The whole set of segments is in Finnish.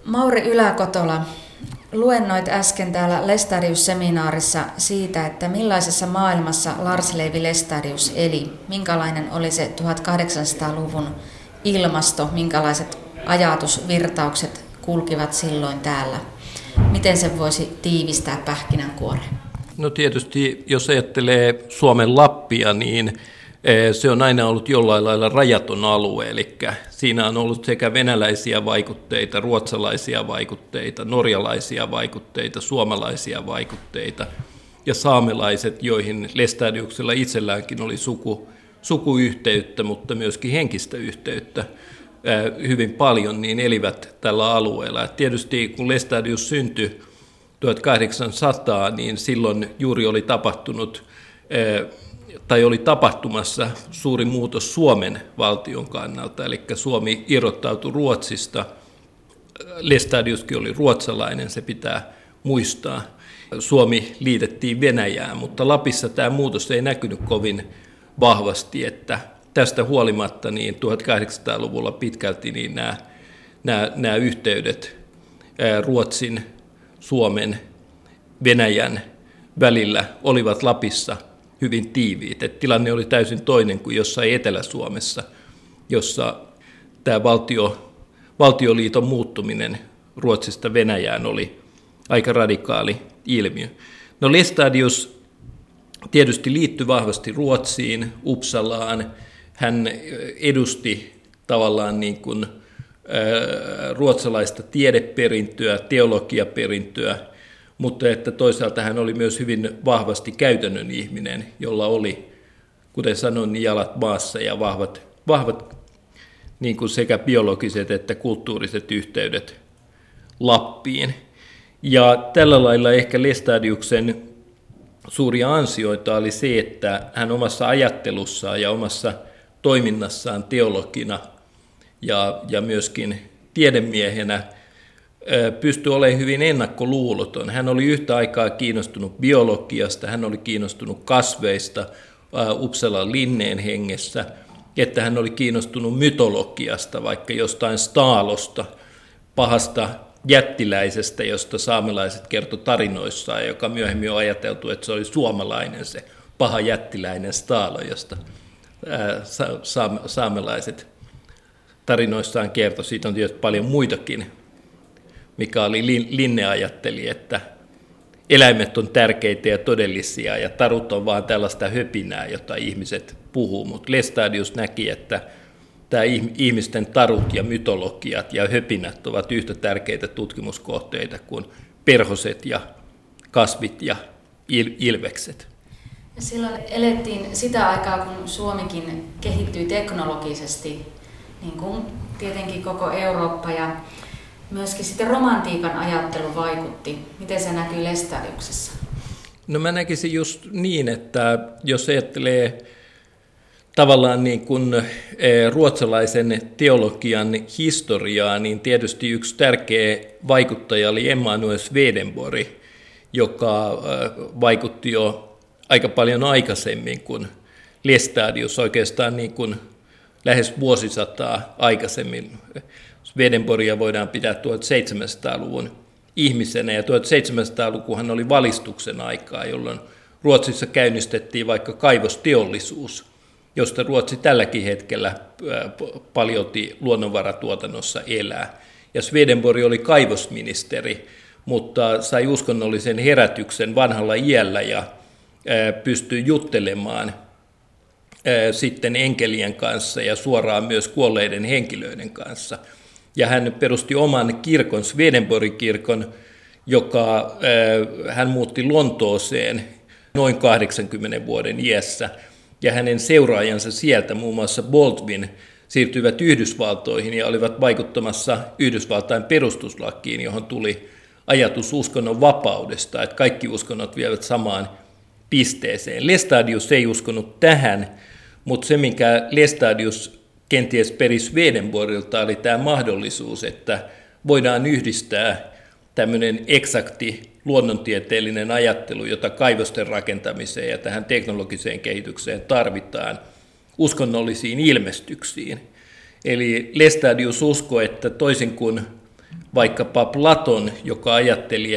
Mauri Yläkotola, luennoit äsken täällä Lestadius-seminaarissa siitä, että millaisessa maailmassa Lars Levi Lestadius eli, minkälainen oli se 1800-luvun ilmasto, minkälaiset ajatusvirtaukset kulkivat silloin täällä. Miten se voisi tiivistää pähkinänkuoreen? No tietysti, jos ajattelee Suomen Lappia, niin se on aina ollut jollain lailla rajaton alue, eli siinä on ollut sekä venäläisiä vaikutteita, ruotsalaisia vaikutteita, norjalaisia vaikutteita, suomalaisia vaikutteita ja saamelaiset, joihin Lestadiuksella itselläänkin oli sukuyhteyttä, mutta myöskin henkistä yhteyttä hyvin paljon, niin elivät tällä alueella. Et tietysti kun Lestadius syntyi 1800, niin silloin juuri oli oli tapahtumassa suuri muutos Suomen valtion kannalta, eli Suomi irrottautui Ruotsista. Lestadiuskin oli ruotsalainen, se pitää muistaa. Suomi liitettiin Venäjään, mutta Lapissa tämä muutos ei näkynyt kovin vahvasti, että tästä huolimatta niin 1800-luvulla pitkälti niin nämä yhteydet Ruotsin, Suomen, Venäjän välillä olivat Lapissa hyvin tiiviit. Et tilanne oli täysin toinen kuin jossain Etelä-Suomessa, jossa tämä valtioliiton muuttuminen Ruotsista Venäjään oli aika radikaali ilmiö. No Lestadius tietysti liittyi vahvasti Ruotsiin, Uppsalaan. Hän edusti tavallaan niin kuin ruotsalaista tiedeperintöä, teologiaperintöä, mutta että toisaalta hän oli myös hyvin vahvasti käytännön ihminen, jolla oli, kuten sanoin, niin jalat maassa ja vahvat niin kuin sekä biologiset että kulttuuriset yhteydet Lappiin. Ja tällä lailla ehkä Lestadiuksen suuria ansioita oli se, että hän omassa ajattelussaan ja omassa toiminnassaan teologina ja myöskin tiedemiehenä pystyi olemaan hyvin ennakkoluuloton. Hän oli yhtä aikaa kiinnostunut biologiasta, hän oli kiinnostunut kasveista Uppsalan Linneen hengessä, että hän oli kiinnostunut mytologiasta, vaikka jostain Staalosta, pahasta jättiläisestä, josta saamelaiset kertoi tarinoissaan, joka myöhemmin on ajateltu, että se oli suomalainen se paha jättiläinen Staalo, josta saamelaiset tarinoissaan kertoi. Siitä on tietysti paljon muitakin, mikä oli Linne ajatteli, että eläimet on tärkeitä ja todellisia ja tarut on vaan tällaista höpinää, jota ihmiset puhuu, mutta Lestadius näki, että tämä ihmisten tarut ja mytologiat ja höpinät ovat yhtä tärkeitä tutkimuskohteita kuin perhoset ja kasvit ja ilvekset. Silloin elettiin sitä aikaa, kun Suomikin kehittyi teknologisesti, niin kuin tietenkin koko Eurooppa, ja myöskin sitten romantiikan ajattelu vaikutti. Miten se näkyy Lestadiuksessa? No mä näkisin just niin, että jos ajattelee tavallaan niin kuin ruotsalaisen teologian historiaa, niin tietysti yksi tärkeä vaikuttaja oli Emanuel Swedenborg, joka vaikutti jo aika paljon aikaisemmin kuin Lestadius, oikeastaan niin kuin lähes vuosisataa aikaisemmin. Swedenborgia voidaan pitää 1700-luvun ihmisenä, ja 1700-lukuhan oli valistuksen aikaa, jolloin Ruotsissa käynnistettiin vaikka kaivosteollisuus, josta Ruotsi tälläkin hetkellä paljolti luonnonvaratuotannossa elää. Ja Swedenborg oli kaivosministeri, mutta sai uskonnollisen herätyksen vanhalla iällä ja pystyi juttelemaan sitten enkelien kanssa ja suoraan myös kuolleiden henkilöiden kanssa. Ja hän perusti oman kirkon, Swedenborgin kirkon, joka hän muutti Lontooseen noin 80 vuoden iässä. Ja hänen seuraajansa sieltä, muun muassa Baldwin, siirtyivät Yhdysvaltoihin ja olivat vaikuttamassa Yhdysvaltain perustuslakiin, johon tuli ajatus uskonnon vapaudesta, että kaikki uskonnot vievät samaan pisteeseen. Lestadius ei uskonut tähän, mutta se, minkä Lestadius kenties peri Swedenborgilta, oli tämä mahdollisuus, että voidaan yhdistää tämmöinen eksakti luonnontieteellinen ajattelu, jota kaivosten rakentamiseen ja tähän teknologiseen kehitykseen tarvitaan, uskonnollisiin ilmestyksiin. Eli Lestadius uskoi, että toisin kuin vaikkapa Platon, joka ajatteli,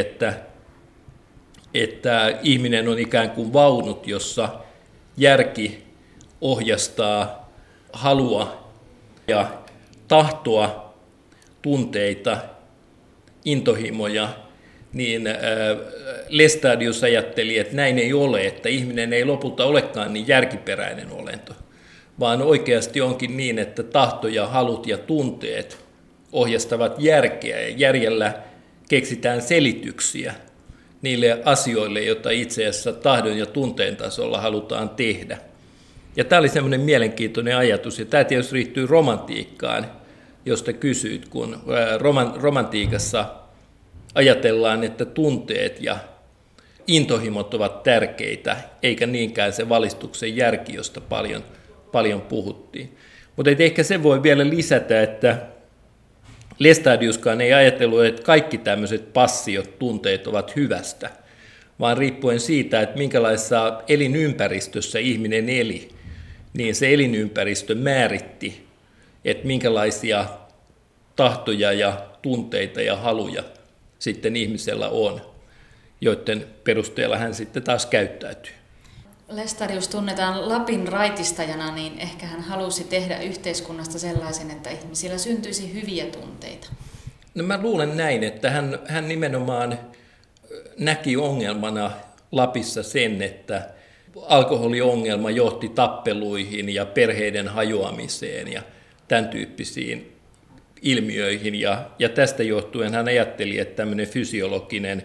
että ihminen on ikään kuin vaunut, jossa järki ohjastaa halua ja tahtoa, tunteita, intohimoja, niin Lestadius ajatteli, että näin ei ole, että ihminen ei lopulta olekaan niin järkiperäinen olento, vaan oikeasti onkin niin, että tahto ja halut ja tunteet ohjastavat järkeä ja järjellä keksitään selityksiä niille asioille, joita itse asiassa tahdon ja tunteen tasolla halutaan tehdä. Ja tämä oli semmoinen mielenkiintoinen ajatus, ja tämä tietysti liittyy romantiikkaan, josta kysyit, kun romantiikassa ajatellaan, että tunteet ja intohimot ovat tärkeitä, eikä niinkään se valistuksen järki, josta paljon puhuttiin. Mutta ehkä se voi vielä lisätä, että Lestadiuskaan ei ajatellut, että kaikki tämmöiset passiot, tunteet ovat hyvästä, vaan riippuen siitä, että minkälaisessa elinympäristössä ihminen eli, niin se elinympäristö määritti, että minkälaisia tahtoja ja tunteita ja haluja sitten ihmisellä on, joiden perusteella hän sitten taas käyttäytyy. Lestadius tunnetaan Lapin raitistajana, niin ehkä hän halusi tehdä yhteiskunnasta sellaisen, että ihmisillä syntyisi hyviä tunteita. No mä luulen näin, että hän nimenomaan näki ongelmana Lapissa sen, että alkoholiongelma johti tappeluihin ja perheiden hajoamiseen ja tämän tyyppisiin ilmiöihin. Ja tästä johtuen hän ajatteli, että tämmöinen fysiologinen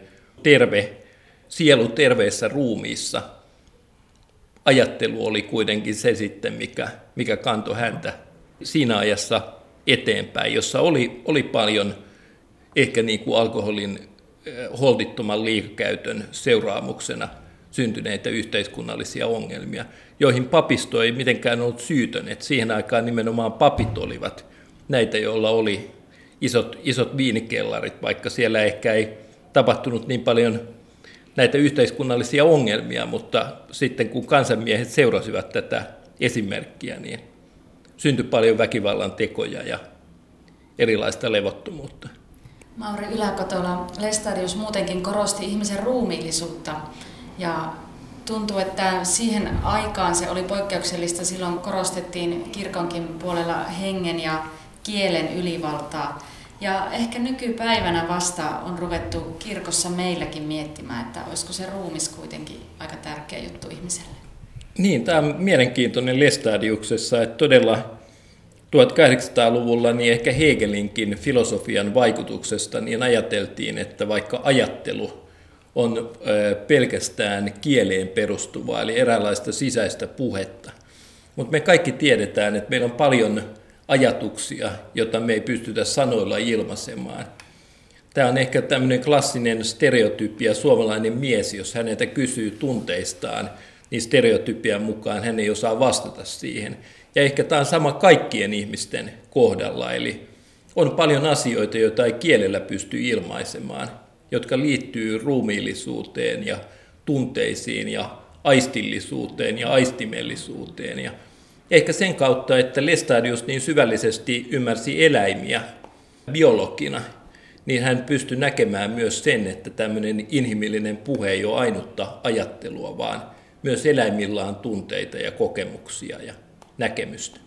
sielu terveessä ruumiissa ajattelu oli kuitenkin se sitten, mikä kantoi häntä siinä ajassa eteenpäin, jossa oli paljon ehkä niin kuin alkoholin holtittoman liikakäytön seuraamuksena syntyneitä yhteiskunnallisia ongelmia, joihin papisto ei mitenkään ollut syytön. Että siihen aikaan nimenomaan papit olivat näitä, joilla oli isot viinikellarit, vaikka siellä ehkä ei tapahtunut niin paljon näitä yhteiskunnallisia ongelmia, mutta sitten kun kansanmiehet seurasivat tätä esimerkkiä, niin syntyi paljon väkivallan tekoja ja erilaista levottomuutta. Mauri Yläkotola, Lestadius muutenkin korosti ihmisen ruumiillisuutta ja tuntuu, että siihen aikaan se oli poikkeuksellista. Silloin korostettiin kirkonkin puolella hengen ja kielen ylivaltaa. Ja ehkä nykypäivänä vasta on ruvettu kirkossa meilläkin miettimään, että olisiko se ruumis kuitenkin aika tärkeä juttu ihmiselle. Niin, tämä on mielenkiintoinen Lestadiuksessa, että todella 1800-luvulla niin ehkä Hegelinkin filosofian vaikutuksesta niin ajateltiin, että vaikka ajattelu on pelkästään kieleen perustuvaa, eli eräänlaista sisäistä puhetta, mutta me kaikki tiedetään, että meillä on paljon ajatuksia, joita me ei pystytä sanoilla ilmaisemaan. Tämä on ehkä tämmöinen klassinen stereotypia, suomalainen mies, jos häneltä kysyy tunteistaan, niin stereotypian mukaan hän ei osaa vastata siihen. Ja ehkä tämä on sama kaikkien ihmisten kohdalla, eli on paljon asioita, joita ei kielellä pysty ilmaisemaan, jotka liittyy ruumiillisuuteen ja tunteisiin ja aistillisuuteen ja aistimellisuuteen. Ja ehkä sen kautta, että Lestadius niin syvällisesti ymmärsi eläimiä biologina, niin hän pystyi näkemään myös sen, että tämmöinen inhimillinen puhe ei ole ainutta ajattelua, vaan myös eläimillä on tunteita ja kokemuksia ja näkemystä.